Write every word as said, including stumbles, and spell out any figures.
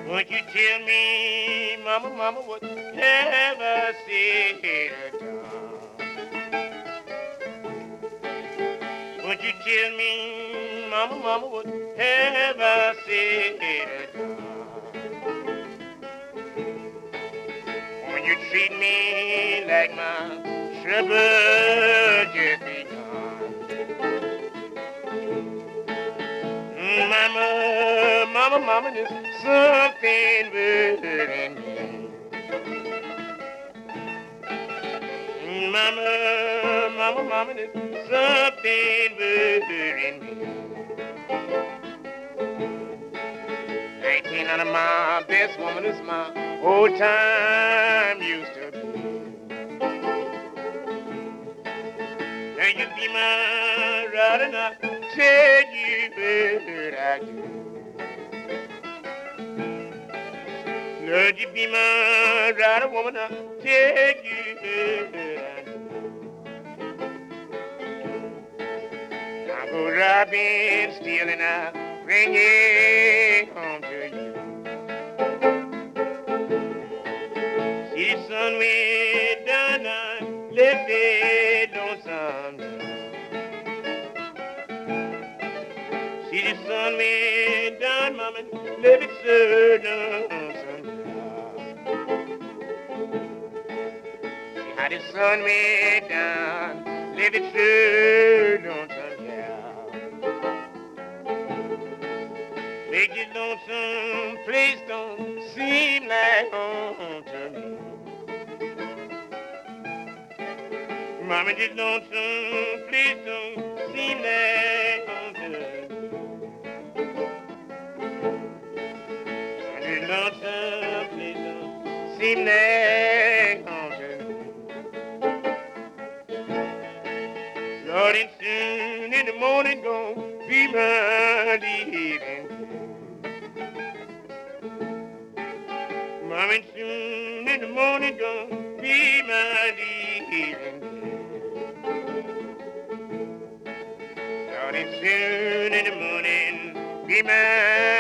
Won't you tell me, mama, mama, what have I said or done? Won't you tell me, mama, mama, what have I said or done? When you treat me like my trouble just begun. Mama, mama, mama, there's something worrying me. Mama, mama, mama, there's something worrying me. Nineteen out of my best woman is my old time used to be. Now you be my ride and I'll tell you what I do. Lord, you be my rider woman, I'll tell you what I do. I'll go robbing, stealing, I'll bring it home to you. See the sun went down, I left it lonesome. See the sun went down, mama, left it so lonesome. See how the sun went down, left it so lonesome, yeah. Make this lonesome place don't seem like home to me. Mama, this lonesome place don't seem like home to me. This lonesome place don't seem like home to me. Lord, and soon in the morning gonna be my leaving. Mama, and soon in the morning gonna be my leaving. Lord, and soon in the morning be my